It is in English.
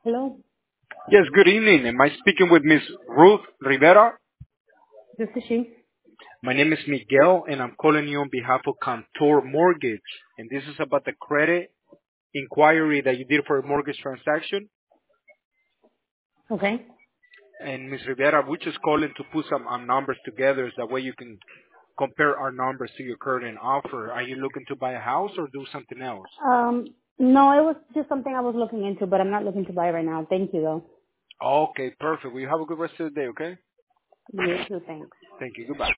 Hello, Yes, good evening. Am I speaking with Miss Ruth Rivera? this is she. My name is Miguel, and I'm calling you on behalf of Contour Mortgage. And this is about the credit inquiry that you did for a mortgage transaction. Okay. And Miss Rivera, we're just calling to put some numbers together so that way you can compare our numbers to your current offer. Are you looking to buy a house or do something else? No, it was just something I was looking into, but I'm not looking to buy right now. Thank you, though. Okay, perfect. Well, you have a good rest of the day, okay? You too, thanks. Thank you. Goodbye.